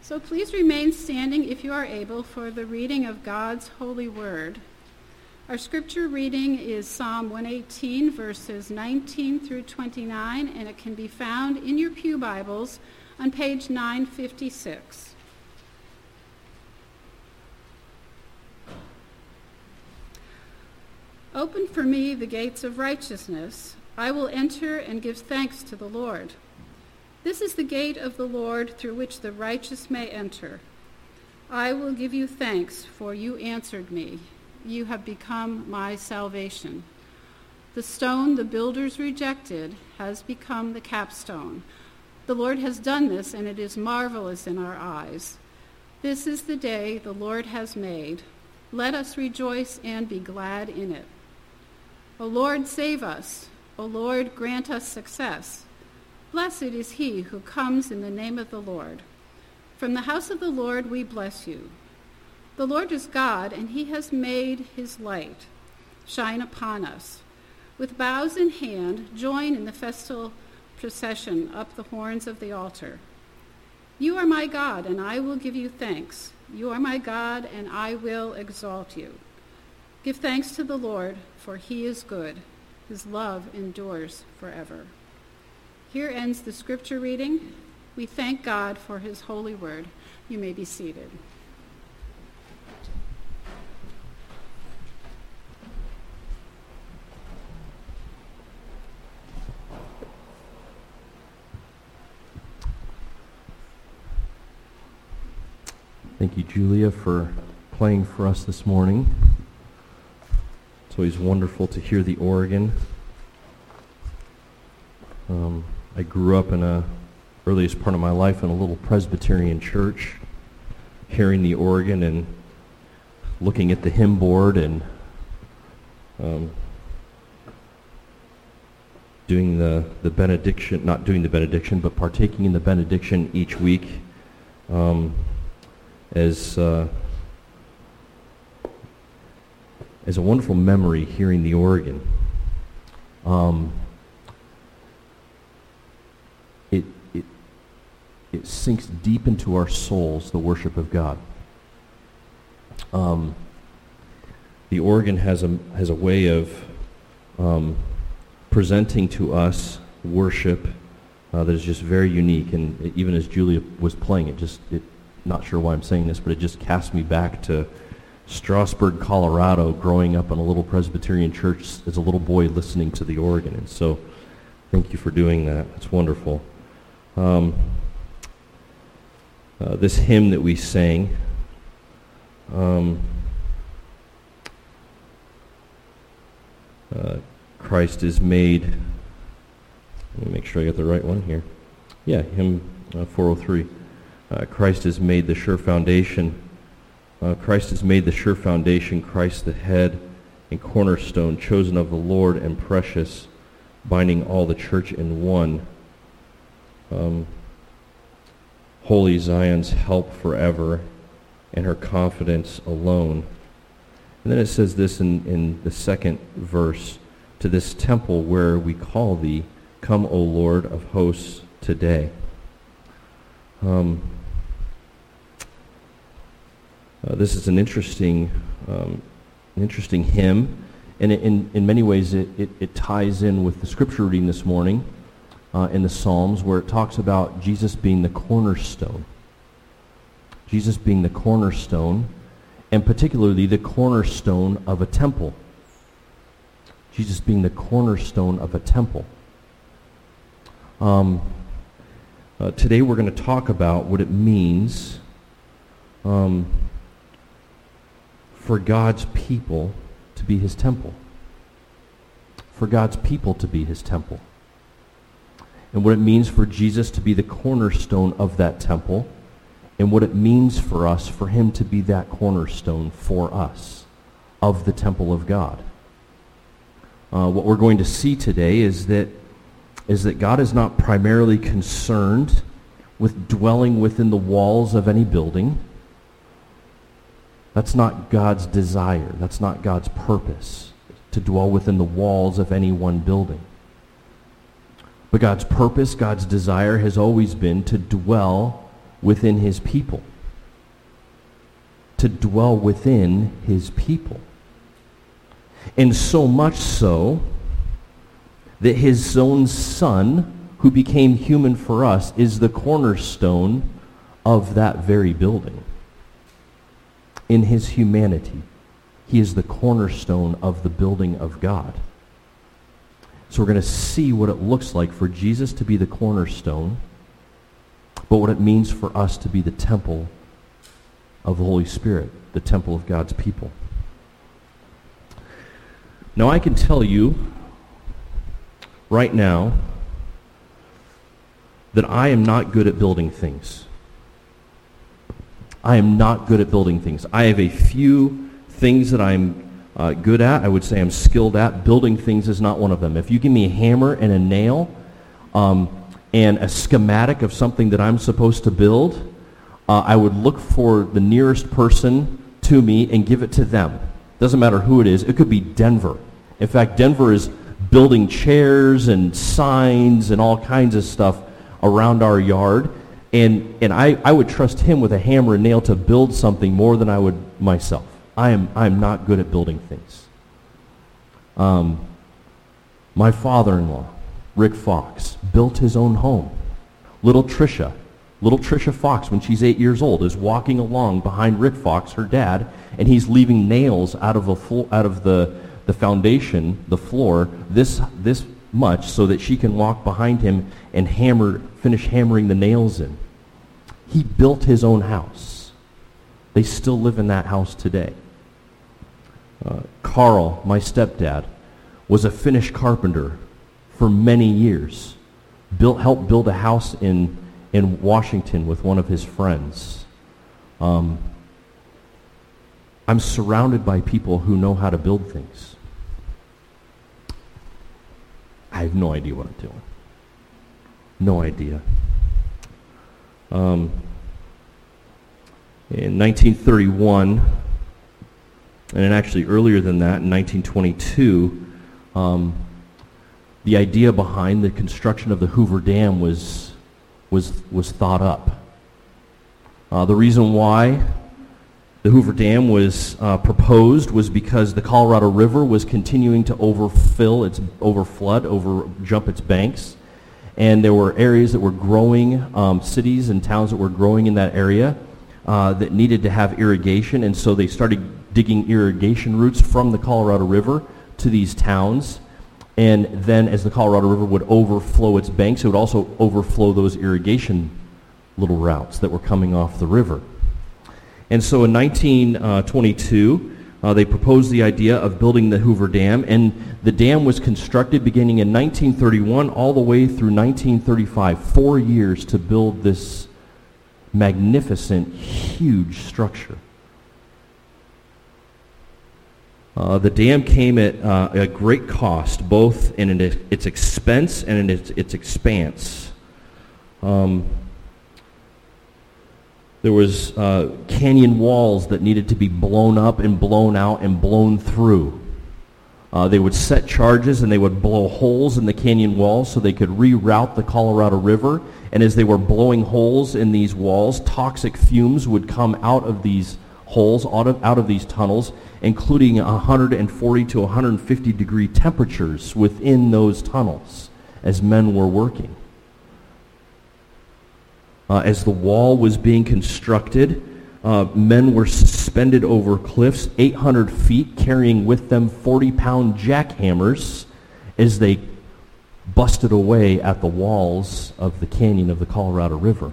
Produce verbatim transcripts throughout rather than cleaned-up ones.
So please remain standing if you are able for the reading of God's holy word. Our scripture reading is Psalm one eighteen, verses nineteen through twenty-nine, and it can be found in your pew Bibles on page nine fifty-six. Open for me the gates of righteousness. I will enter and give thanks to the Lord. This is the gate of the Lord through which the righteous may enter. I will give you thanks, for you answered me. You have become my salvation. The stone the builders rejected has become the capstone. The Lord has done this, and it is marvelous in our eyes. This is the day the Lord has made. Let us rejoice and be glad in it. O Lord, save us. O Lord, grant us success. Blessed is he who comes in the name of the Lord. From the house of the Lord we bless you. The Lord is God, and he has made his light shine upon us. With boughs in hand, join in the festal procession up the horns of the altar. You are my God, and I will give you thanks. You are my God, and I will exalt you. Give thanks to the Lord, for he is good. His love endures forever. Here ends the scripture reading. We thank God for his holy word. You may be seated. Thank you, Julia, for playing for us this morning. It's always wonderful to hear the organ. Um, I grew up in a earliest part of my life in a little Presbyterian church, hearing the organ and looking at the hymn board and um, doing the, the benediction, not doing the benediction, but partaking in the benediction each week um, as uh, as a wonderful memory, hearing the organ. Um, It, it it sinks deep into our souls, the worship of God. Um, the organ has a has a way of um, presenting to us worship uh, that is just very unique. And it, even as Julia was playing it, just it, not sure why I'm saying this, but it just cast me back to Strasburg, Colorado, growing up in a little Presbyterian church as a little boy listening to the organ. And so, thank you for doing that. It's wonderful. Um, uh, this hymn that we sang, um, uh, Christ is made, let me make sure I got the right one here. Yeah, hymn uh, four oh three. Uh, Christ is made the sure foundation. Uh, Christ is made the sure foundation, Christ the head and cornerstone, chosen of the Lord and precious, binding all the church in one. Um, Holy Zion's help forever, and her confidence alone. And then it says this in, in the second verse, to this temple where we call thee, come, O Lord of hosts, today. Um, uh, this is an interesting, um, an interesting hymn, and it, in in many ways it, it, it ties in with the scripture reading this morning. Uh, in the Psalms, where it talks about Jesus being the cornerstone. Jesus being the cornerstone, and particularly the cornerstone of a temple. Jesus being the cornerstone of a temple. Um, uh, today we're going to talk about what it means um, for God's people to be his temple. For God's people to be his temple. And what it means for Jesus to be the cornerstone of that temple, and what it means for us, for him to be that cornerstone for us of the temple of God. Uh, what we're going to see today is that is that God is not primarily concerned with dwelling within the walls of any building. That's not God's desire. That's not God's purpose, to dwell within the walls of any one building. But God's purpose, God's desire has always been to dwell within his people. To dwell within his people. And so much so that his own Son, who became human for us, is the cornerstone of that very building. In his humanity, he is the cornerstone of the building of God. So we're going to see what it looks like for Jesus to be the cornerstone, but what it means for us to be the temple of the Holy Spirit, the temple of God's people. Now I can tell you right now that I am not good at building things. I am not good at building things. I have a few things that I'm uh, good at. I would say I'm skilled at. Building things is not one of them. If you give me a hammer and a nail um, and a schematic of something that I'm supposed to build, uh, I would look for the nearest person to me and give it to them. Doesn't matter who it is. It could be Denver. In fact, Denver is building chairs and signs and all kinds of stuff around our yard. And and I, I would trust him with a hammer and nail to build something more than I would myself. I am I am not good at building things. Um, my father-in-law, Rick Fox, built his own home. Little Trisha, little Trisha Fox, when she's eight years old, is walking along behind Rick Fox, her dad, and he's leaving nails out of the flo- out of the, the foundation, the floor, this this much, so that she can walk behind him and hammer, finish hammering the nails in. He built his own house. They still live in that house today. Uh, Carl, my stepdad, was a Finnish carpenter for many years. Built, helped build a house in, in Washington with one of his friends. Um, I'm surrounded by people who know how to build things. I have no idea what I'm doing. No idea. Um, in nineteen thirty-one, and actually earlier than that, in nineteen twenty-two, um, the idea behind the construction of the Hoover Dam was was was thought up. Uh, the reason why the Hoover Dam was uh, proposed was because the Colorado River was continuing to overfill, its overflood, over jump its banks, and there were areas that were growing, um, cities and towns that were growing in that area uh, that needed to have irrigation, and so they started digging irrigation routes from the Colorado River to these towns, and then as the Colorado River would overflow its banks, it would also overflow those irrigation little routes that were coming off the river. And so in nineteen twenty-two, uh, they proposed the idea of building the Hoover Dam, and the dam was constructed beginning in nineteen thirty-one all the way through nineteen thirty-five, four years to build this magnificent, huge structure. Uh, the dam came at uh, a great cost, both in its expense and in its, its expanse. Um, There was uh, canyon walls that needed to be blown up and blown out and blown through. Uh, they would set charges and they would blow holes in the canyon walls so they could reroute the Colorado River. And as they were blowing holes in these walls, toxic fumes would come out of these holes, out of, out of these tunnels, including one hundred forty to one hundred fifty degree temperatures within those tunnels as men were working. Uh, as the wall was being constructed, uh, men were suspended over cliffs eight hundred feet, carrying with them forty pound jackhammers as they busted away at the walls of the canyon of the Colorado River.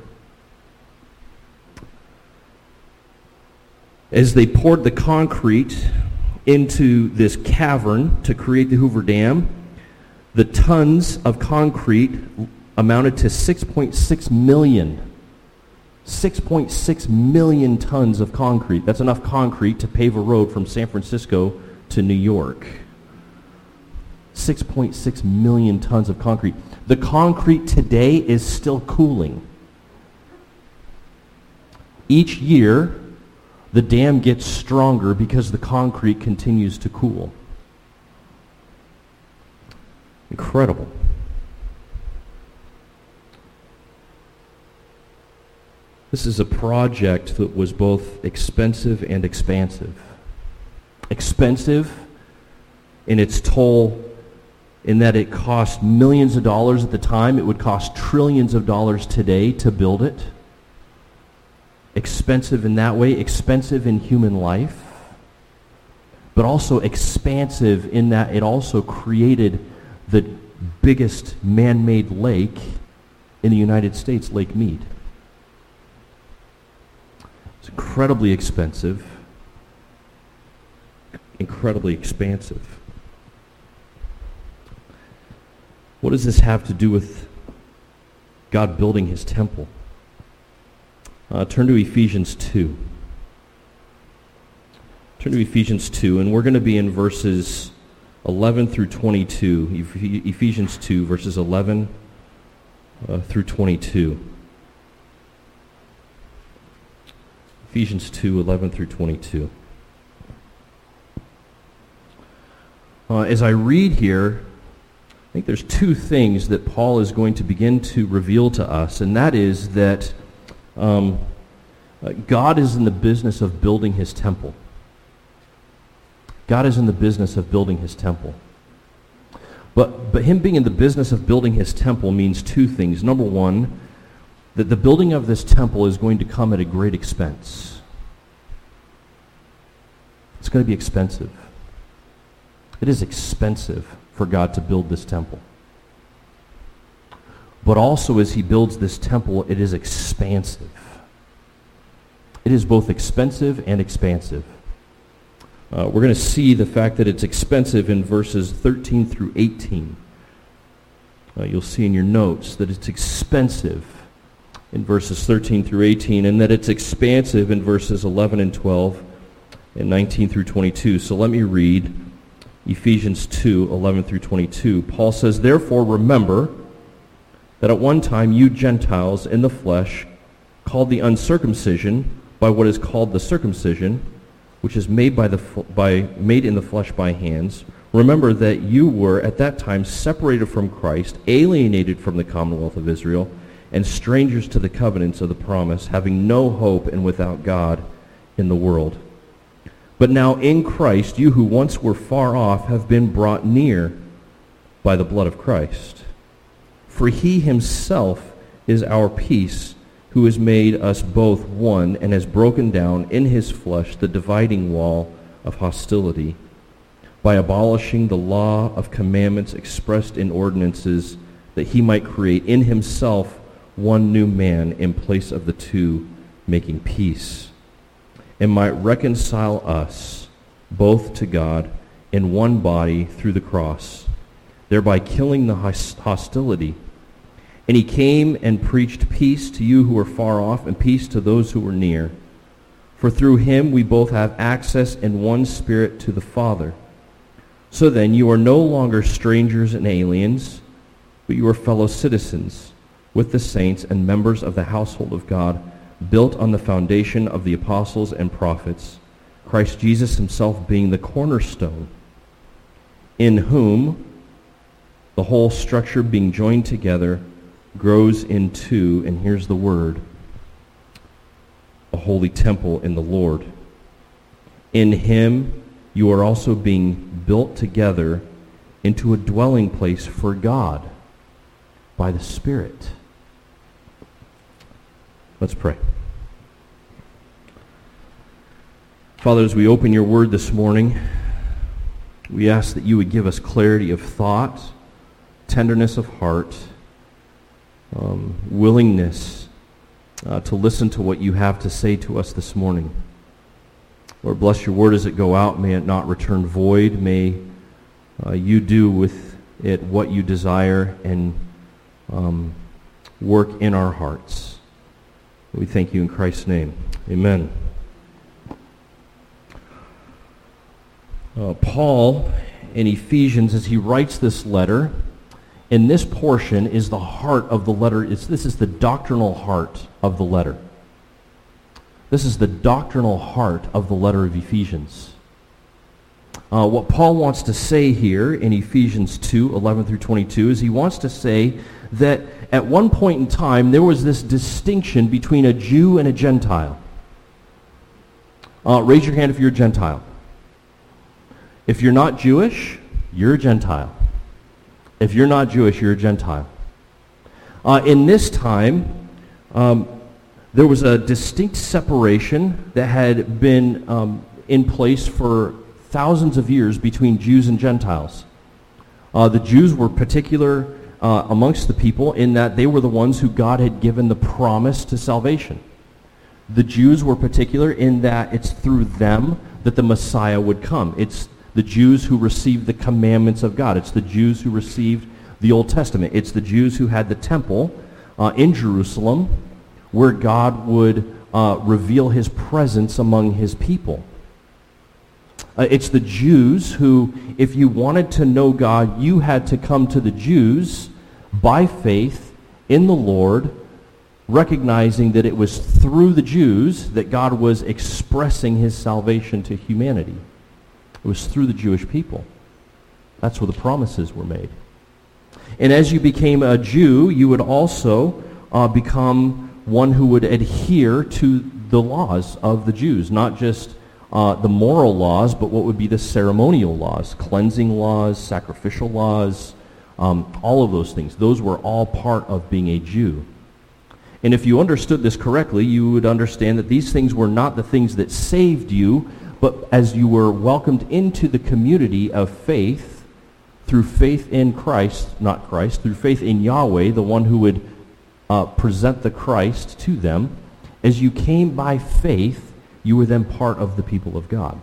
As they poured the concrete into this cavern to create the Hoover Dam, the tons of concrete amounted to six point six million. six point six million tons of concrete. That's enough concrete to pave a road from San Francisco to New York. six point six million tons of concrete. The concrete today is still cooling. Each year, the dam gets stronger because the concrete continues to cool. Incredible. This is a project that was both expensive and expansive. Expensive in its toll, in that it cost millions of dollars at the time. It would cost trillions of dollars today to build it. Expensive in that way, expensive in human life, but also expansive in that it also created the biggest man-made lake in the United States, Lake Mead. It's incredibly expensive, incredibly expansive. What does this have to do with God building his temple? Uh, turn to Ephesians two. Turn to Ephesians two, and we're going to be in verses eleven through twenty-two. Ephesians two, verses eleven uh, through twenty-two. Ephesians two, eleven through twenty-two. Uh, as I read here, I think there's two things that Paul is going to begin to reveal to us, and that is that um, uh, God is in the business of building his temple. God is in the business of building his temple. But, but him being in the business of building his temple means two things. Number one, that the building of this temple is going to come at a great expense. It's going to be expensive. It is expensive for God to build this temple. But also as he builds this temple, it is expansive. It is both expensive and expansive. Uh, we're going to see the fact that it's expensive in verses thirteen through eighteen. Uh, you'll see in your notes that it's expensive in verses thirteen through eighteen, and that it's expansive in verses eleven and twelve and nineteen through twenty-two. So let me read Ephesians two, eleven through twenty-two. Paul says, "Therefore remember that at one time you Gentiles in the flesh, called the uncircumcision by what is called the circumcision, which is made by the by made in the flesh by hands. Remember that you were at that time separated from Christ, alienated from the commonwealth of Israel, and strangers to the covenants of the promise, having no hope and without God in the world. But now in Christ, you who once were far off have been brought near by the blood of Christ. For he himself is our peace, who has made us both one and has broken down in his flesh the dividing wall of hostility, by abolishing the law of commandments expressed in ordinances, that he might create in himself one new man in place of the two, making peace, and might reconcile us both to God in one body through the cross, thereby killing the hostility. And he came and preached peace to you who were far off, and peace to those who were near. For through him we both have access in one Spirit to the Father. So then you are no longer strangers and aliens, but you are fellow citizens with the saints and members of the household of God, built on the foundation of the apostles and prophets, Christ Jesus himself being the cornerstone, in whom the whole structure being joined together grows into, and here's the word, a holy temple in the Lord. In him you are also being built together into a dwelling place for God by the Spirit." Let's pray. Father, as we open your word this morning, we ask that you would give us clarity of thought, tenderness of heart, Um, willingness uh, to listen to what you have to say to us this morning. Lord, bless your word as it go out. May it not return void. May uh, you do with it what you desire and um, work in our hearts. We thank you in Christ's name. Amen. Uh, Paul in Ephesians, as he writes this letter, and this portion is the heart of the letter. It's, this is the doctrinal heart of the letter. This is the doctrinal heart of the letter of Ephesians. Uh, what Paul wants to say here in Ephesians two, eleven through twenty-two, is he wants to say that at one point in time there was this distinction between a Jew and a Gentile. Uh, raise your hand if you're a Gentile. If you're not Jewish, you're a Gentile. If you're not Jewish, you're a Gentile. Uh, in this time, um, there was a distinct separation that had been um, in place for thousands of years between Jews and Gentiles. Uh, the Jews were particular uh, amongst the people in that they were the ones who God had given the promise to salvation. The Jews were particular in that it's through them that the Messiah would come. It's the Jews who received the commandments of God. It's the Jews who received the Old Testament. It's the Jews who had the temple uh, in Jerusalem where God would uh, reveal his presence among his people. Uh, it's the Jews who, if you wanted to know God, you had to come to the Jews by faith in the Lord, recognizing that it was through the Jews that God was expressing his salvation to humanity. It was through the Jewish people. That's where the promises were made. And as you became a Jew, you would also uh, become one who would adhere to the laws of the Jews, not just uh, the moral laws, but what would be the ceremonial laws, cleansing laws, sacrificial laws, um, all of those things. Those were all part of being a Jew. And if you understood this correctly, you would understand that these things were not the things that saved you, but as you were welcomed into the community of faith, through faith in Christ, not Christ, through faith in Yahweh, the one who would uh, present the Christ to them, as you came by faith, you were then part of the people of God,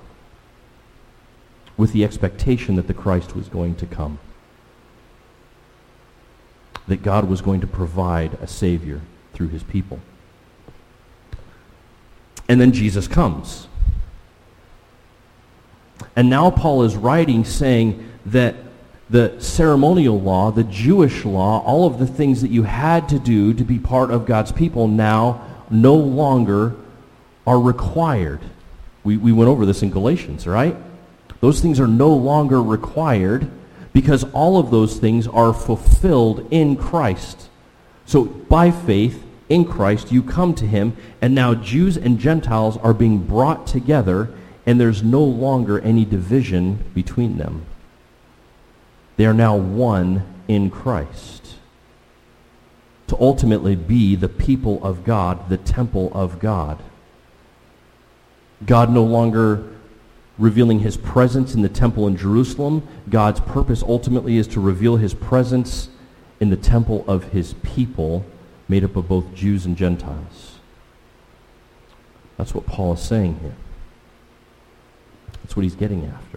with the expectation that the Christ was going to come, that God was going to provide a Savior through his people. And then Jesus comes. And now Paul is writing saying that the ceremonial law, the Jewish law, all of the things that you had to do to be part of God's people now no longer are required. We, we went over this in Galatians, right? Those things are no longer required because all of those things are fulfilled in Christ. So by faith in Christ, you come to him, and now Jews and Gentiles are being brought together, and there's no longer any division between them. They are now one in Christ to ultimately be the people of God, the temple of God. God no longer revealing his presence in the temple in Jerusalem. God's purpose ultimately is to reveal his presence in the temple of his people, made up of both Jews and Gentiles. That's what Paul is saying here. That's what he's getting after.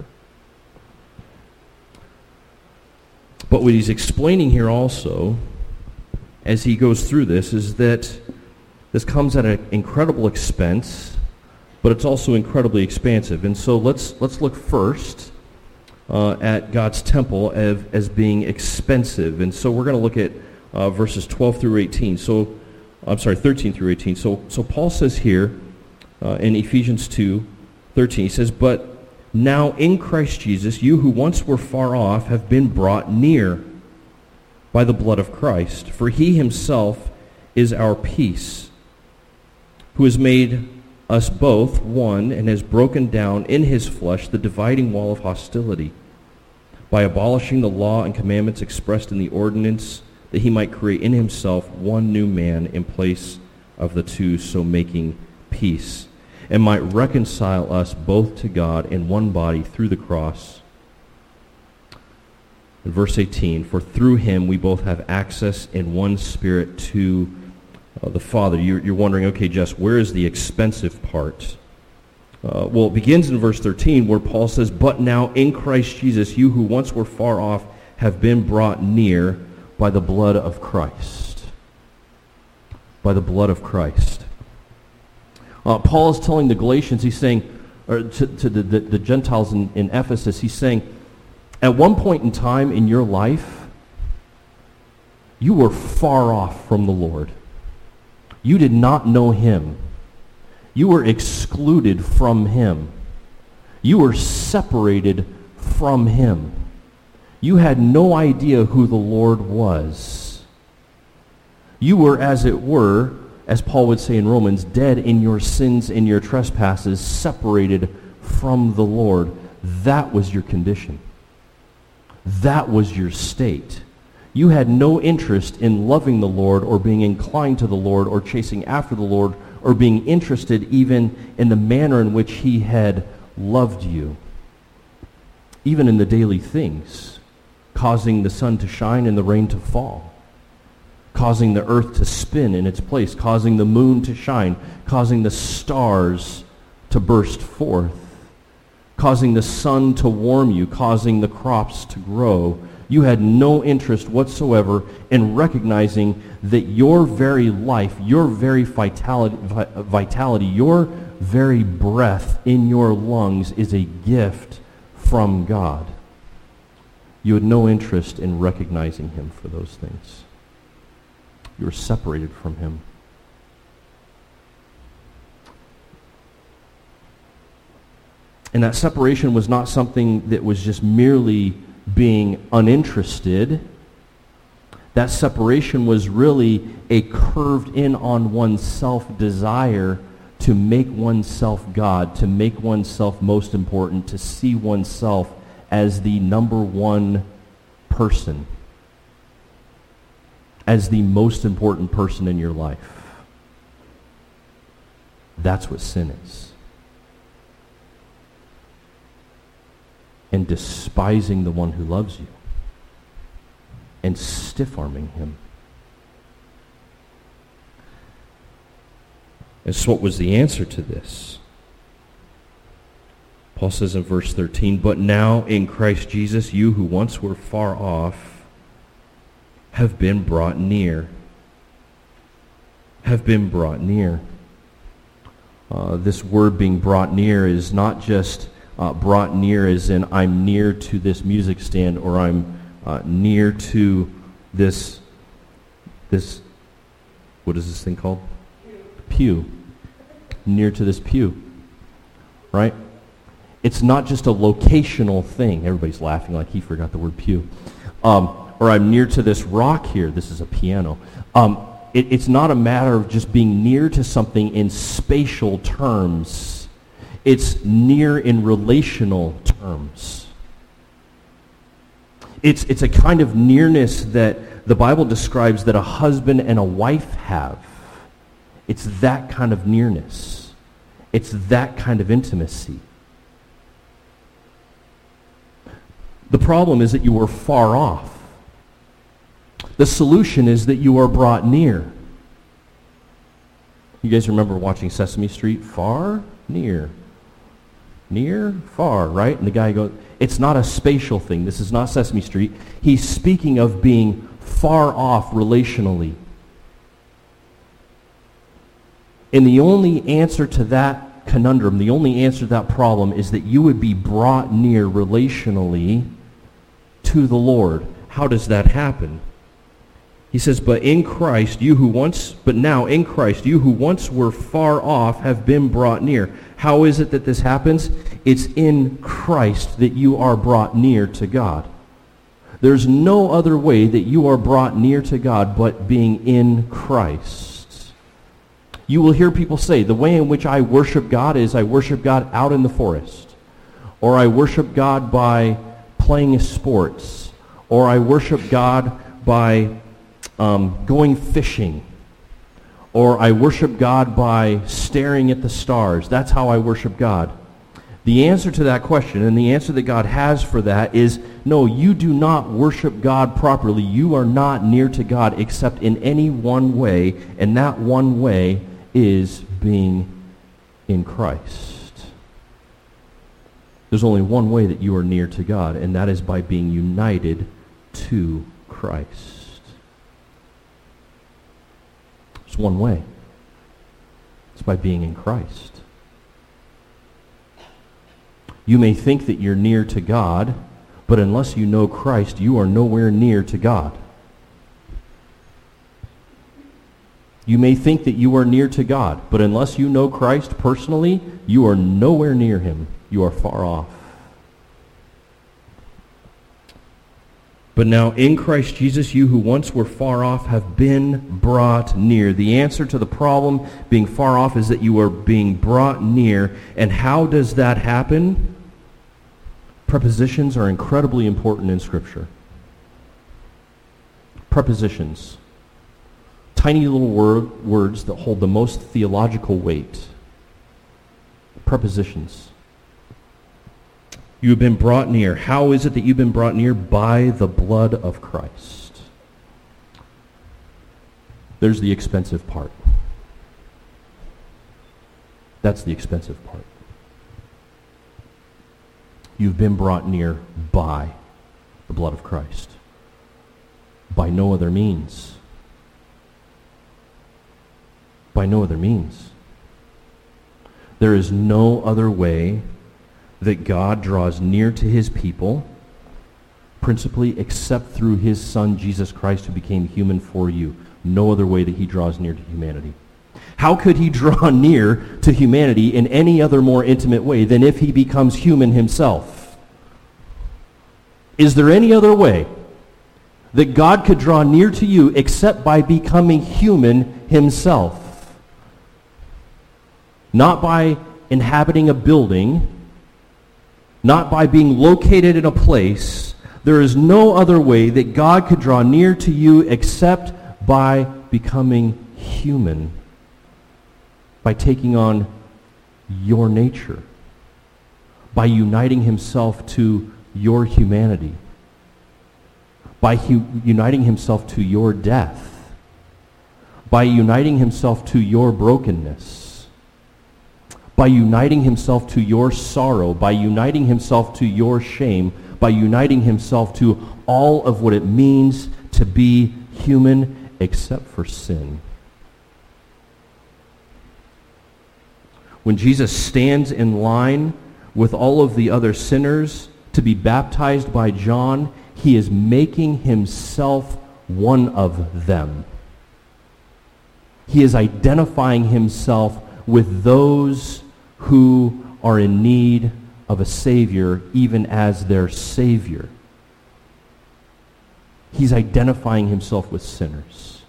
But what he's explaining here also, as he goes through this, is that this comes at an incredible expense, but it's also incredibly expansive. And so let's let's look first uh, at God's temple as, as being expensive. And so we're going to look at uh, verses twelve through eighteen. So, I'm sorry, thirteen through eighteen. So, so Paul says here uh, in Ephesians two, thirteen, he says, "But now in Christ Jesus, you who once were far off have been brought near by the blood of Christ. For he himself is our peace, who has made us both one and has broken down in his flesh the dividing wall of hostility, by abolishing the law and commandments expressed in the ordinance, that he might create in himself one new man in place of the two, so making peace, and might reconcile us both to God in one body through the cross." In verse eighteen, "For through him we both have access in one Spirit to uh, the Father." You're, you're wondering, okay, Jess, where is the expensive part? Uh, well, it begins in verse thirteen where Paul says, "But now in Christ Jesus, you who once were far off have been brought near by the blood of Christ." By the blood of Christ. Uh, Paul is telling the Galatians, he's saying, or to, to the, the, the Gentiles in, in Ephesus, he's saying, at one point in time in your life, you were far off from the Lord. You did not know him. You were excluded from him. You were separated from him. You had no idea who the Lord was. You were, as it were, as Paul would say in Romans, dead in your sins and your trespasses, separated from the Lord. That was your condition. That was your state. You had no interest in loving the Lord or being inclined to the Lord or chasing after the Lord or being interested even in the manner in which he had loved you. Even in the daily things, causing the sun to shine and the rain to fall, causing the earth to spin in its place, causing the moon to shine, causing the stars to burst forth, causing the sun to warm you, causing the crops to grow. You had no interest whatsoever in recognizing that your very life, your very vitality, vitality, your very breath in your lungs is a gift from God. You had no interest in recognizing him for those things. You were separated from him. And that separation was not something that was just merely being uninterested. That separation was really a curved in on oneself desire to make oneself God, to make oneself most important, to see oneself as the number one person, as the most important person in your life. That's what sin is. And despising the one who loves you and stiff-arming him. And so what was the answer to this? Paul says in verse thirteen, "But now in Christ Jesus, you who once were far off have been brought near." Have been brought near. Uh, this word being brought near is not just uh, brought near as in I'm near to this music stand or I'm uh, near to this, this, what is this thing called? Pew. Near to this pew. Right? It's not just a locational thing. Everybody's laughing like he forgot the word pew. Um, or I'm near to this rock here. This is a piano. Um, it, it's not a matter of just being near to something in spatial terms. It's near in relational terms. It's, it's a kind of nearness that the Bible describes that a husband and a wife have. It's that kind of nearness. It's that kind of intimacy. The problem is that you are far off. The solution is that you are brought near. You guys remember watching Sesame Street? Far, near. Near, far, right? And the guy goes, it's not a spatial thing. This is not Sesame Street. He's speaking of being far off relationally. And the only answer to that conundrum, the only answer to that problem is that you would be brought near relationally to the Lord. How does that happen? He says, but in Christ, you who once, but now in Christ, you who once were far off have been brought near. How is it that this happens? It's in Christ that you are brought near to God. There's no other way that you are brought near to God but being in Christ. You will hear people say, the way in which I worship God is I worship God out in the forest. Or I worship God by playing sports. Or I worship God by um, going fishing. Or I worship God by staring at the stars. That's how I worship God. The answer to that question, and the answer that God has for that is, no, you do not worship God properly. You are not near to God except in any one way, and that one way is being in Christ. There's only one way that you are near to God, and that is by being united to Christ. It's one way. It's by being in Christ. You may think that you're near to God, but unless you know Christ, you are nowhere near to God. You may think that you are near to God, but unless you know Christ personally, you are nowhere near him. You are far off. But now in Christ Jesus, you who once were far off have been brought near. The answer to the problem being far off is that you are being brought near. And how does that happen? Prepositions are incredibly important in Scripture. Prepositions. Tiny little word, words that hold the most theological weight. Prepositions. You have been brought near. How is it that you've been brought near? By the blood of Christ. There's the expensive part. That's the expensive part. You've been brought near by the blood of Christ. By no other means. By no other means. There is no other way that God draws near to his people, principally except through his Son, Jesus Christ, who became human for you. No other way that he draws near to humanity. How could he draw near to humanity in any other more intimate way than if he becomes human himself? Is there any other way that God could draw near to you except by becoming human himself? Not by inhabiting a building, not by being located in a place. There is no other way that God could draw near to you except by becoming human, by taking on your nature, by uniting himself to your humanity, by hu- uniting himself to your death, by uniting himself to your brokenness, by uniting himself to your sorrow, by uniting himself to your shame, by uniting himself to all of what it means to be human except for sin. When Jesus stands in line with all of the other sinners to be baptized by John, he is making himself one of them. He is identifying himself with those who are in need of a Savior, even as their Savior. He's identifying himself with sinners.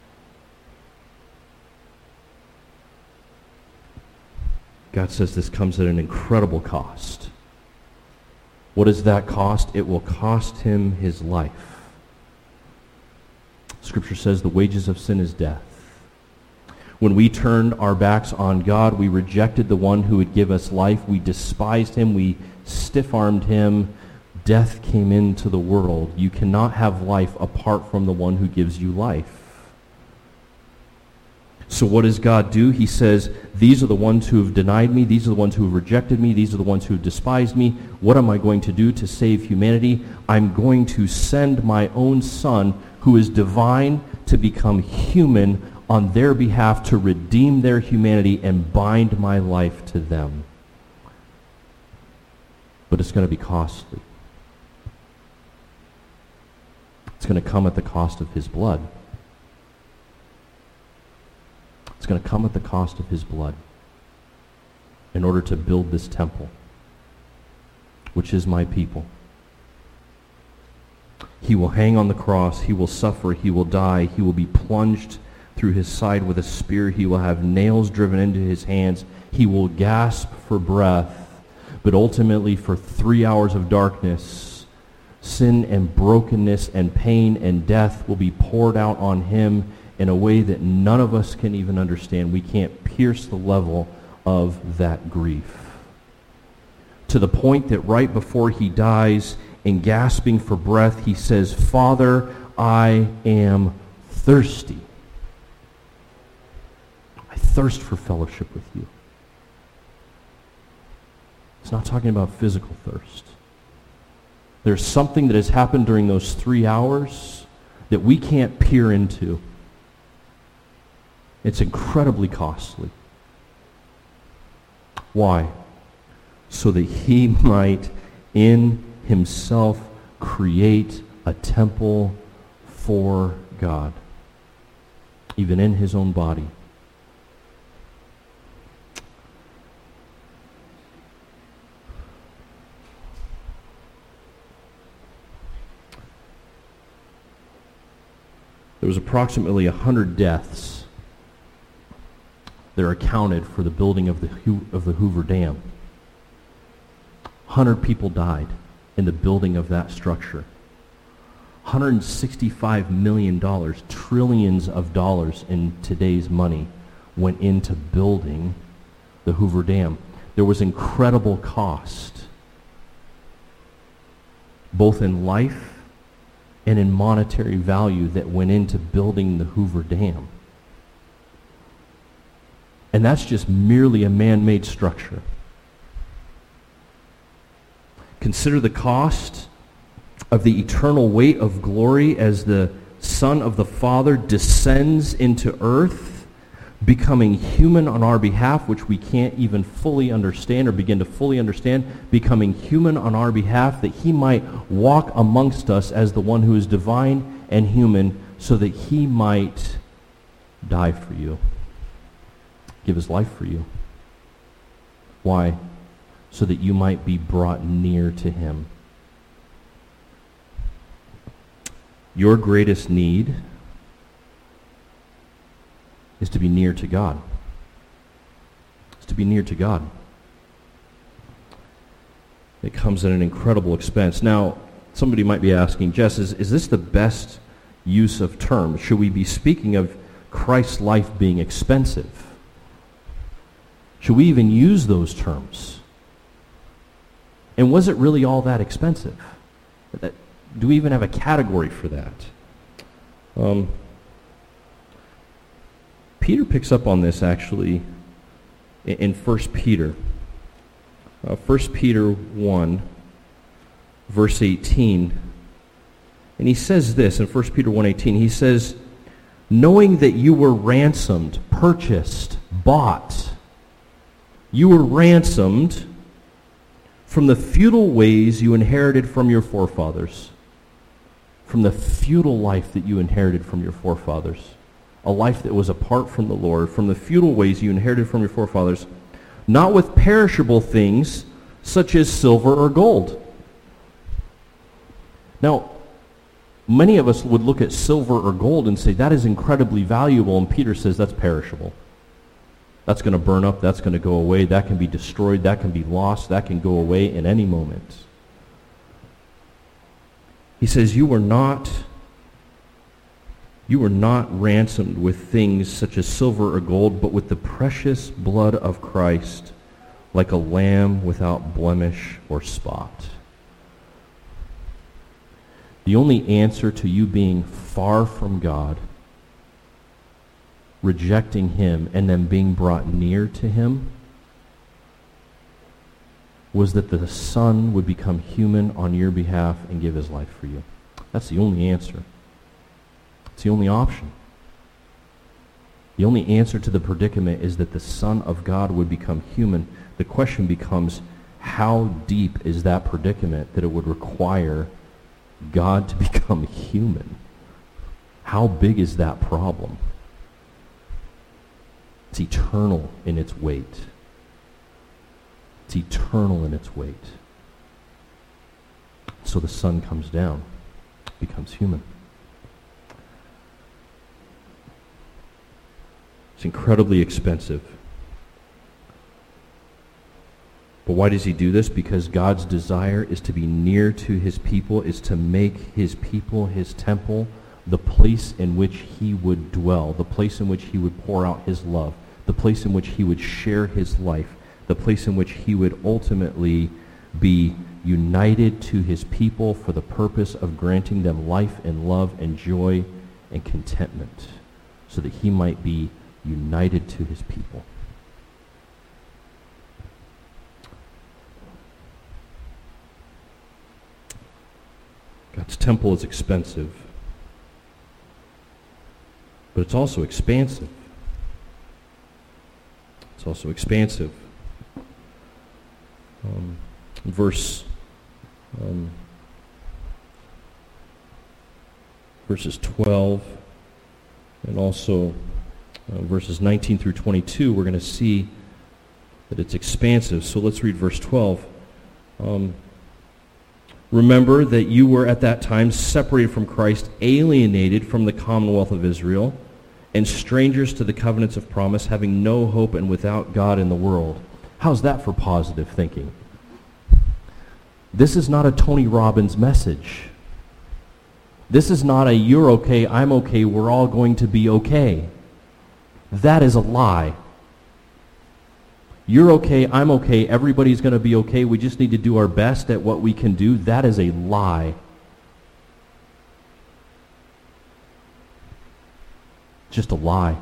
God says this comes at an incredible cost. What is that cost? It will cost him his life. Scripture says the wages of sin is death. When we turned our backs on God, we rejected the one who would give us life. We despised him. We stiff-armed him. Death came into the world. You cannot have life apart from the one who gives you life. So what does God do? He says, these are the ones who have denied me. These are the ones who have rejected me. These are the ones who have despised me. What am I going to do to save humanity? I'm going to send my own Son, who is divine, to become human on their behalf, to redeem their humanity and bind my life to them. But it's going to be costly. It's going to come at the cost of his blood. It's going to come at the cost of his blood in order to build this temple, which is my people. He will hang on the cross. He will suffer. He will die. He will be plunged through his side with a spear. He will have nails driven into his hands. He will gasp for breath. But ultimately, for three hours of darkness, sin and brokenness and pain and death will be poured out on him in a way that none of us can even understand. We can't pierce the level of that grief. To the point that right before he dies, in gasping for breath, he says, "Father, I am thirsty. I thirst for fellowship with you." It's not talking about physical thirst. There's something that has happened during those three hours that we can't peer into. It's incredibly costly. Why? So that he might in himself create a temple for God, even in his own body. there was approximately one hundred deaths that are accounted for the building of the Ho- of the Hoover Dam. one hundred people died in the building of that structure. one hundred sixty-five million dollars, trillions of dollars in today's money, went into building the Hoover Dam. There was incredible cost, both in life and in monetary value, that went into building the Hoover Dam. And that's just merely a man-made structure. Consider the cost of the eternal weight of glory as the Son of the Father descends into earth, becoming human on our behalf, which we can't even fully understand or begin to fully understand, becoming human on our behalf that he might walk amongst us as the one who is divine and human, so that he might die for you, give his life for you. Why? So that you might be brought near to him. Your greatest need is to be near to God. It's to be near to God. It comes at an incredible expense. Now, somebody might be asking, Jess, is, is this the best use of terms? Should we be speaking of Christ's life being expensive? Should we even use those terms? And was it really all that expensive? That, do we even have a category for that? Um, Peter picks up on this, actually, in, in First Peter. Uh, First Peter one, verse eighteen. And he says this in First Peter one eighteen. He says, knowing that you were ransomed, purchased, bought. You were ransomed from the futile ways you inherited from your forefathers. From the futile life that you inherited from your forefathers. A life that was apart from the Lord. From the futile ways you inherited from your forefathers. Not with perishable things such as silver or gold. Now, many of us would look at silver or gold and say, that is incredibly valuable. And Peter says, that's perishable. That's going to burn up. That's going to go away. That can be destroyed. That can be lost. That can go away in any moment. He says, you were not, you were not ransomed with things such as silver or gold, but with the precious blood of Christ, like a lamb without blemish or spot. The only answer to you being far from God, rejecting him, and then being brought near to him, was that the Son would become human on your behalf and give his life for you. That's the only answer. It's the only option. The only answer to the predicament is that the Son of God would become human. The question becomes, how deep is that predicament that it would require God to become human? How big is that problem? It's eternal in its weight. It's eternal in its weight. So the Son comes down, becomes human. It's incredibly expensive. But why does he do this? Because God's desire is to be near to his people, is to make his people, his temple, the place in which he would dwell, the place in which he would pour out his love, the place in which he would share his life, the place in which he would ultimately be united to his people for the purpose of granting them life and love and joy and contentment, so that he might be united to his people. God's temple is expensive, but it's also expansive. It's also expansive. Um, verse um, verses twelve and also uh, verses nineteen through twenty-two, we're going to see that it's expansive. So let's read verse twelve. Um, Remember that you were at that time separated from Christ, alienated from the commonwealth of Israel, and strangers to the covenants of promise, having no hope and without God in the world. How's that for positive thinking? This is not a Tony Robbins message. This is not a you're okay, I'm okay, we're all going to be okay. That is a lie. You're okay, I'm okay, everybody's going to be okay, we just need to do our best at what we can do. That is a lie. Just a lie.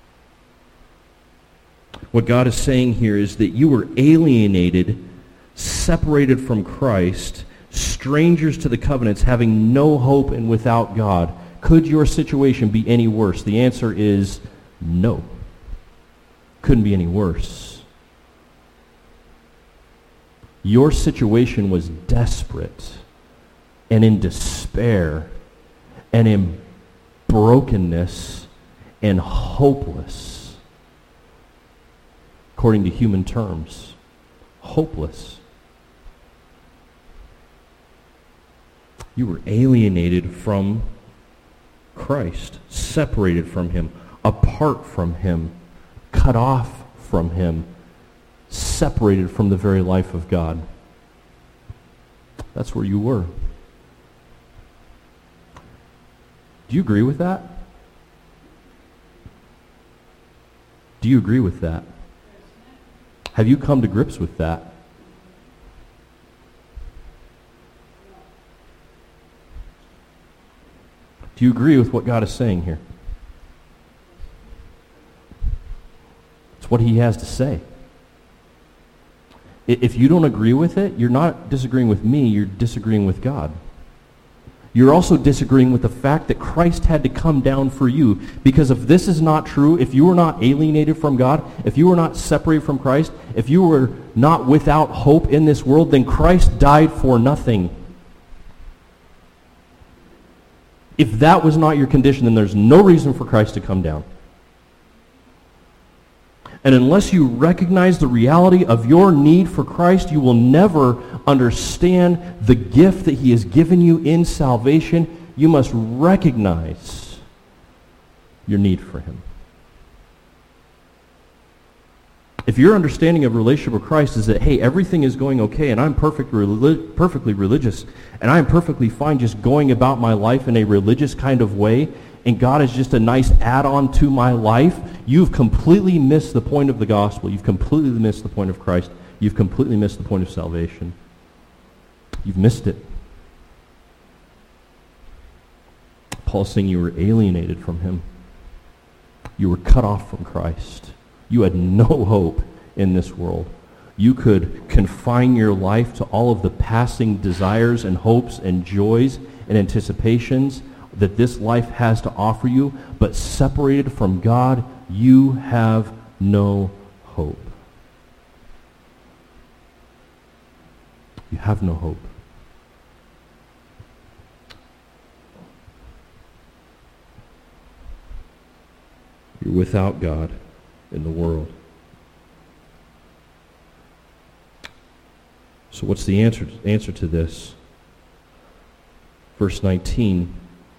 What God is saying here is that you were alienated, separated from Christ, strangers to the covenants, having no hope and without God. Could your situation be any worse? The answer is no. Couldn't be any worse. Your situation was desperate and in despair and in brokenness and hopeless, according to human terms. Hopeless. You were alienated from Christ, separated from him, apart from him, cut off from him, separated from the very life of God. That's where you were. Do you agree with that? Do you agree with that? Have you come to grips with that? Do you agree with what God is saying here? It's what he has to say. If you don't agree with it, you're not disagreeing with me, you're disagreeing with God. You're also disagreeing with the fact that Christ had to come down for you. Because if this is not true, if you were not alienated from God, if you were not separated from Christ, if you were not without hope in this world, then Christ died for nothing. If that was not your condition, then there's no reason for Christ to come down. And unless you recognize the reality of your need for Christ, you will never understand the gift that he has given you in salvation. You must recognize your need for him. If your understanding of relationship with Christ is that, hey, everything is going okay, and I'm perfect, relig- perfectly religious, and I'm perfectly fine just going about my life in a religious kind of way, and God is just a nice add-on to my life, you've completely missed the point of the gospel. You've completely missed the point of Christ. You've completely missed the point of salvation. You've missed it. Paul's saying you were alienated from him. You were cut off from Christ. You had no hope in this world. You could confine your life to all of the passing desires and hopes and joys and anticipations that this life has to offer you, but separated from God, you have no hope. You have no hope. You're without God in the world. So what's the answer, answer to this? Verse nineteen,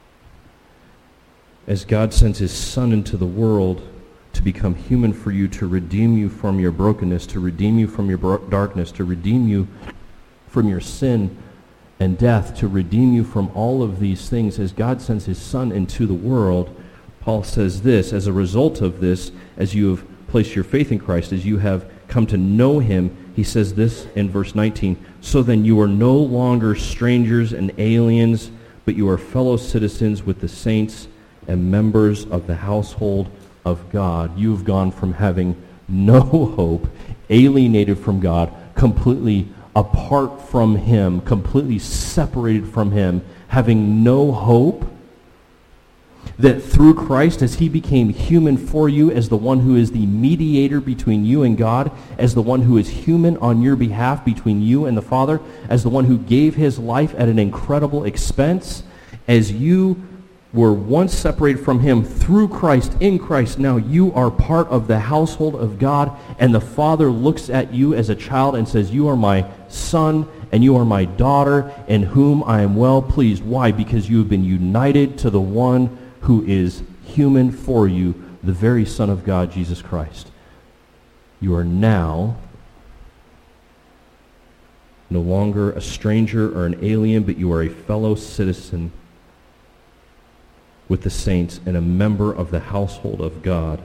as God sends his Son into the world to become human for you, to redeem you from your brokenness, to redeem you from your bro- darkness, to redeem you from your sin and death, to redeem you from all of these things, as God sends his Son into the world, Paul says this, as a result of this, as you have placed your faith in Christ, as you have come to know him, he says this in verse nineteen, so then you are no longer strangers and aliens, but you are fellow citizens with the saints and members of the household of God. You've gone from having no hope, alienated from God, completely apart from him, completely separated from him, having no hope, that through Christ, as he became human for you, as the one who is the mediator between you and God, as the one who is human on your behalf between you and the Father, as the one who gave his life at an incredible expense, as you were once separated from him through Christ, in Christ. Now you are part of the household of God, and the Father looks at you as a child and says, you are my son and you are my daughter, in whom I am well pleased. Why? Because you have been united to the one who is human for you, the very Son of God, Jesus Christ. You are now no longer a stranger or an alien, but you are a fellow citizen with the saints and a member of the household of God.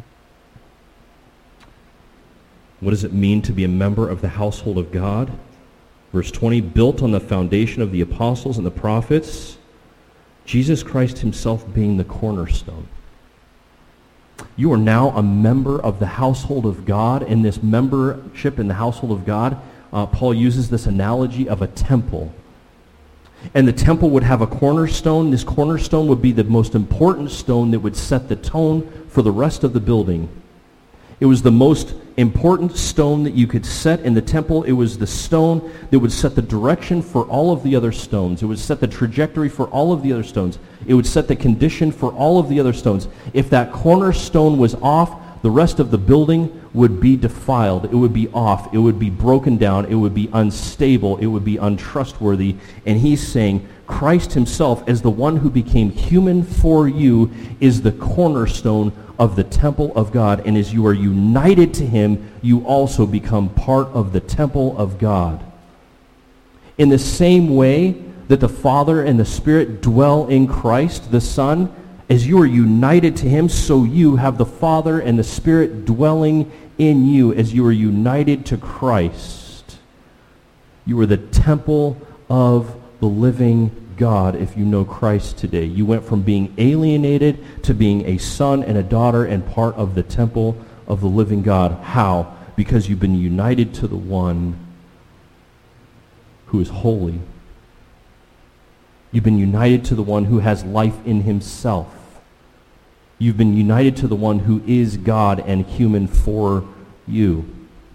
What does it mean to be a member of the household of God? Verse twenty, built on the foundation of the apostles and the prophets, Jesus Christ himself being the cornerstone. You are now a member of the household of God, and this membership in the household of God, uh, Paul uses this analogy of a temple. And the temple would have a cornerstone. This cornerstone would be the most important stone that would set the tone for the rest of the building. It was the most important stone that you could set in the temple. It was the stone that would set the direction for all of the other stones. It would set the trajectory for all of the other stones. It would set the condition for all of the other stones. If that cornerstone was off, the rest of the building would be defiled. It would be off. It would be broken down. It would be unstable. It would be untrustworthy. And he's saying Christ himself, as the one who became human for you, is the cornerstone of the temple of God. And as you are united to him, you also become part of the temple of God. In the same way that the Father and the Spirit dwell in Christ, the Son, as you are united to him, so you have the Father and the Spirit dwelling in you as you are united to Christ. You are the temple of the living God if you know Christ today. You went from being alienated to being a son and a daughter and part of the temple of the living God. How? Because you've been united to the one who is holy. You've been united to the one who has life in himself. You've been united to the one who is God and human for you.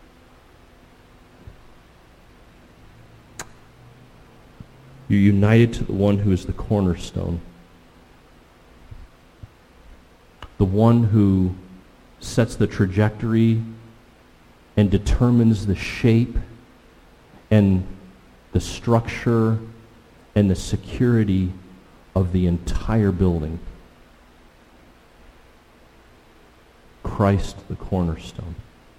You're united to the one who is the cornerstone. The one who sets the trajectory and determines the shape and the structure and the security of the entire building. Christ the cornerstone.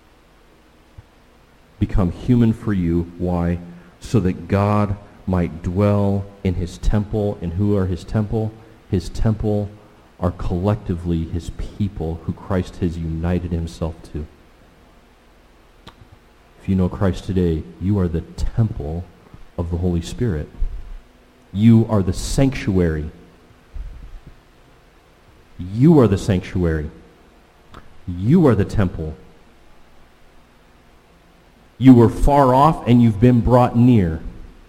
Become human for you. Why? So that God might dwell in his temple. And who are his temple? His temple are collectively his people who Christ has united himself to. If you know Christ today, you are the temple of the Holy Spirit. You are the sanctuary. You are the sanctuary. You are the temple. You were far off and you've been brought near.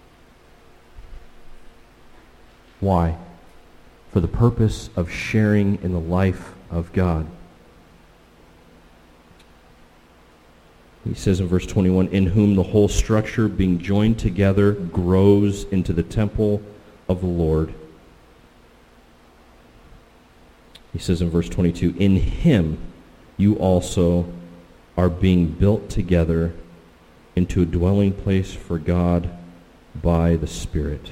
Why? For the purpose of sharing in the life of God. He says in verse twenty-one, in whom the whole structure being joined together grows into the temple of the Lord. He says in verse twenty-two, in him you also are being built together into a dwelling place for God by the Spirit.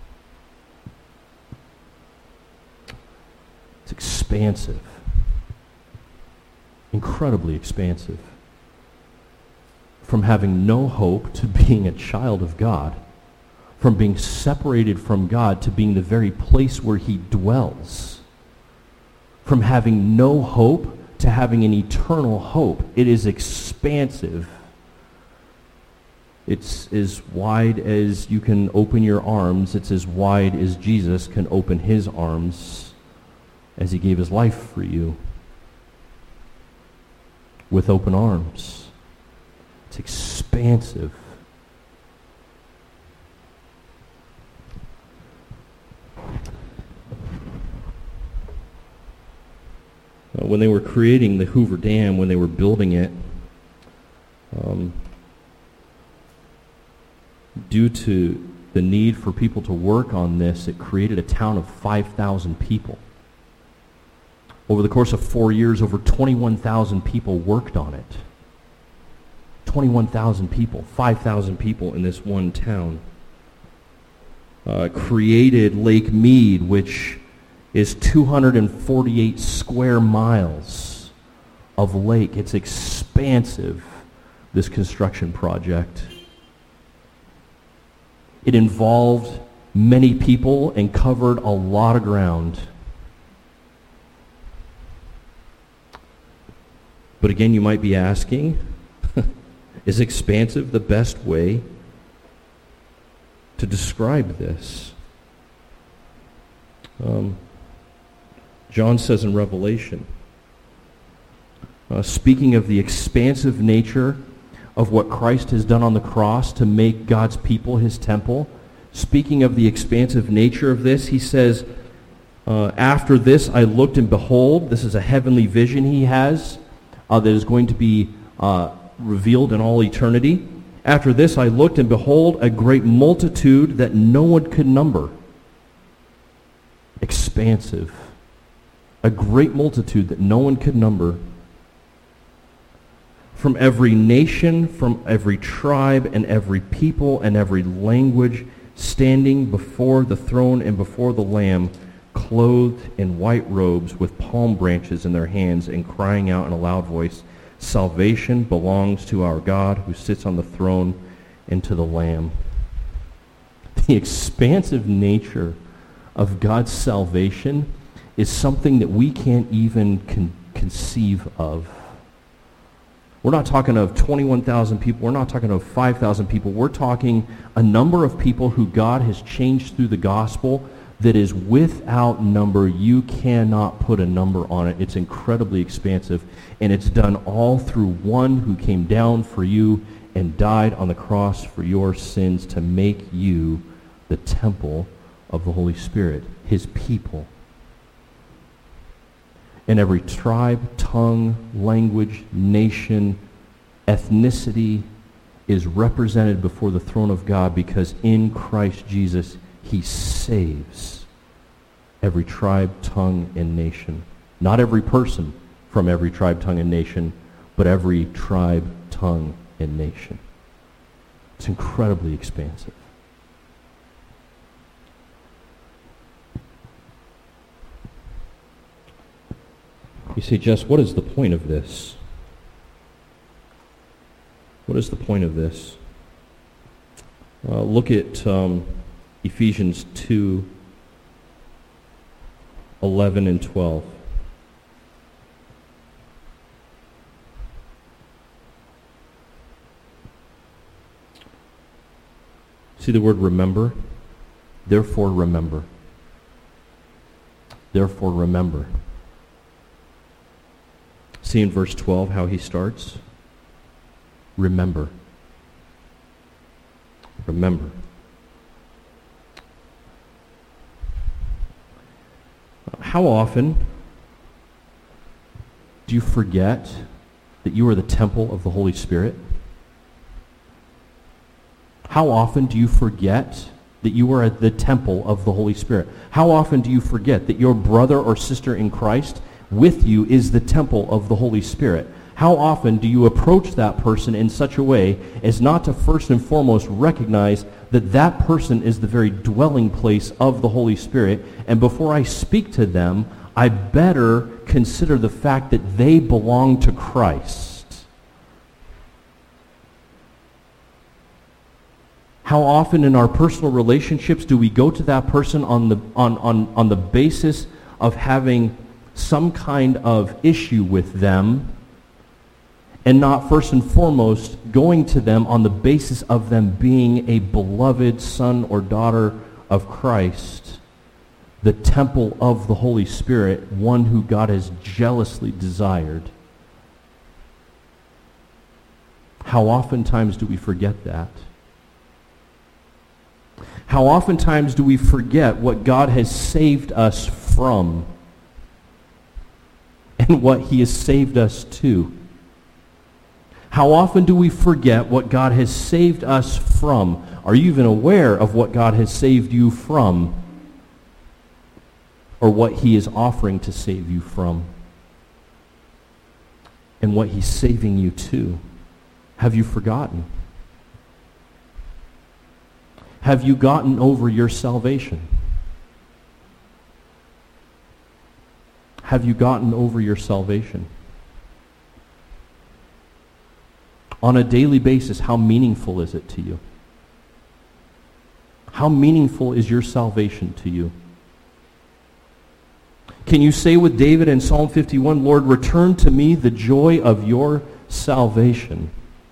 It's expansive. Incredibly expansive. From having no hope to being a child of God. From being separated from God to being the very place where he dwells. From having no hope to having an eternal hope. It is expansive. It's as wide as you can open your arms. It's as wide as Jesus can open his arms as he gave his life for you. With open arms. It's expansive. Uh, when they were creating the Hoover Dam, when they were building it, um, due to the need for people to work on this, it created a town of five thousand people. Over the course of four years, over twenty-one thousand people worked on it. twenty-one thousand people, five thousand people in this one town. Uh, created Lake Mead, which is two hundred forty-eight square miles of lake. It's expansive, this construction project. It involved many people and covered a lot of ground. But again, you might be asking, is expansive the best way to describe this? Um, John says in Revelation, uh, speaking of the expansive nature of what Christ has done on the cross to make God's people his temple, speaking of the expansive nature of this, he says, uh, after this I looked and behold, this is a heavenly vision he has uh, that is going to be uh, revealed in all eternity. After this I looked and behold a great multitude that no one could number. Expansive. A great multitude that no one could number. From every nation, from every tribe, and every people, and every language, standing before the throne and before the Lamb, clothed in white robes with palm branches in their hands, and crying out in a loud voice, salvation belongs to our God who sits on the throne and to the Lamb. The expansive nature of God's salvation is something that we can't even con- conceive of. We're not talking of twenty-one thousand people. We're not talking of five thousand people. We're talking a number of people who God has changed through the gospel that is without number. You cannot put a number on it. It's incredibly expansive. And it's done all through one who came down for you and died on the cross for your sins to make you the temple of the Holy Spirit, his people. And every tribe, tongue, language, nation, ethnicity is represented before the throne of God, because in Christ Jesus he saves every tribe, tongue, and nation. Not every person from every tribe, tongue, and nation, but every tribe, tongue, and nation. It's incredibly expansive. You say, Jess, what is the point of this? What is the point of this? Uh, look at um, Ephesians two, eleven and twelve. See the word remember? Therefore remember. Therefore remember. See in verse twelve how he starts? Remember. Remember. How often do you forget that you are the temple of the Holy Spirit? How often do you forget that you are at the temple of the Holy Spirit? How often do you forget that your brother or sister in Christ with you is the temple of the Holy Spirit? How often do you approach that person in such a way as not to first and foremost recognize that that person is the very dwelling place of the Holy Spirit, and before I speak to them, I better consider the fact that they belong to Christ? How often in our personal relationships do we go to that person on the on, on, on the basis of having some kind of issue with them, and not first and foremost going to them on the basis of them being a beloved son or daughter of Christ, the temple of the Holy Spirit, one who God has jealously desired? How oftentimes do we forget that? How oftentimes do we forget what God has saved us from and what he has saved us to? How often do we forget what God has saved us from? Are you even aware of what God has saved you from? Or what he is offering to save you from? And what he's saving you to? Have you forgotten? Have you gotten over your salvation? Have you gotten over your salvation? On a daily basis, how meaningful is it to you? How meaningful is your salvation to you? Can you say with David in Psalm fifty-one, Lord, return to me the joy of your salvation.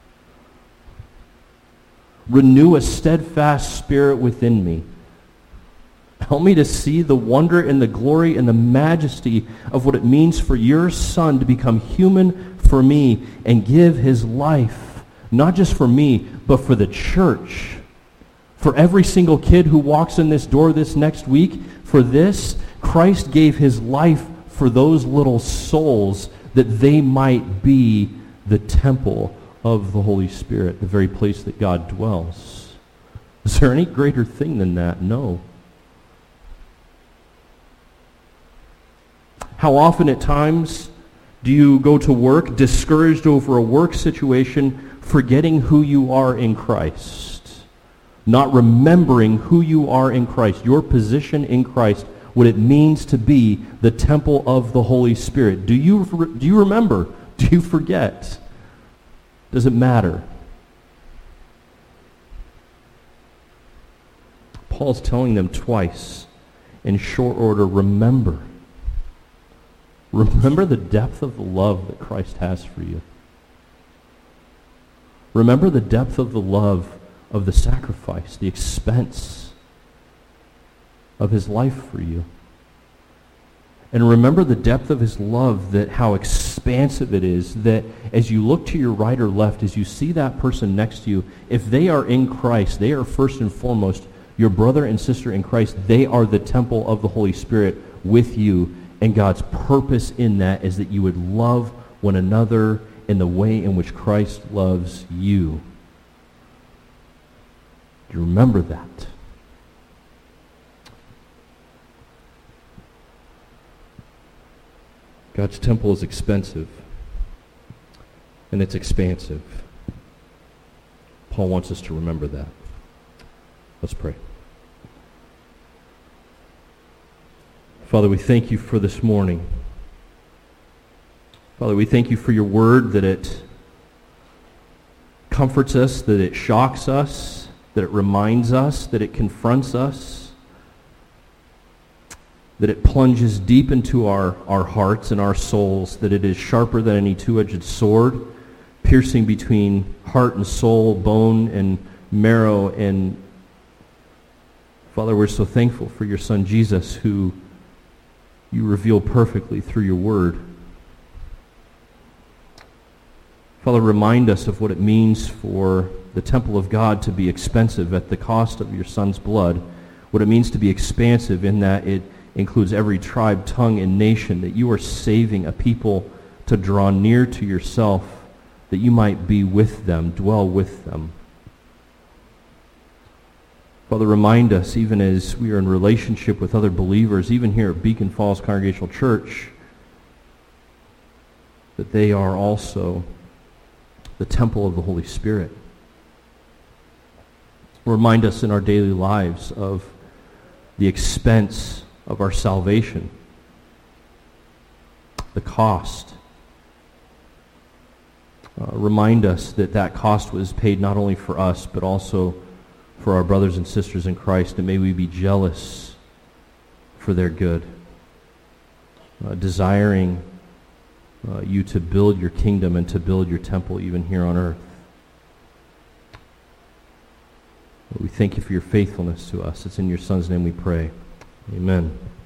Renew a steadfast spirit within me. Help me to see the wonder and the glory and the majesty of what it means for your Son to become human for me and give his life, not just for me, but for the church. For every single kid who walks in this door this next week, for this, Christ gave his life for those little souls that they might be the temple of the Holy Spirit, the very place that God dwells. Is there any greater thing than that? No. How often at times do you go to work discouraged over a work situation, forgetting who you are in Christ, not remembering who you are in Christ, your position in Christ, what it means to be the temple of the Holy Spirit? Do you, do you remember? Do you forget? Does it matter? Paul's telling them twice in short order, remember. Remember the depth of the love that Christ has for you. Remember the depth of the love of the sacrifice, the expense of his life for you. And remember the depth of his love, that how expansive it is, that as you look to your right or left, as you see that person next to you, if they are in Christ, they are first and foremost your brother and sister in Christ. They are the temple of the Holy Spirit with you. And God's purpose in that is that you would love one another in the way in which Christ loves you. Do you remember that? God's temple is expensive, and it's expansive. Paul wants us to remember that. Let's pray. Father, we thank you for this morning. Father, we thank you for your word, that it comforts us, that it shocks us, that it reminds us, that it confronts us, that it plunges deep into our, our hearts and our souls, that it is sharper than any two-edged sword, piercing between heart and soul, bone and marrow. And Father, we're so thankful for your Son Jesus, who you reveal perfectly through your word. Father, remind us of what it means for the temple of God to be expensive at the cost of your Son's blood, what it means to be expansive in that it includes every tribe, tongue, and nation, that you are saving a people to draw near to yourself, that you might be with them, dwell with them. Father, remind us, even as we are in relationship with other believers, even here at Beacon Falls Congregational Church, that they are also the temple of the Holy Spirit. Remind us in our daily lives of the expense of our salvation, the cost. Uh, remind us that that cost was paid not only for us, but also for our brothers and sisters in Christ, and may we be jealous for their good, uh, desiring uh, you to build your kingdom and to build your temple even here on earth. We thank you for your faithfulness to us. It's in your Son's name we pray. Amen.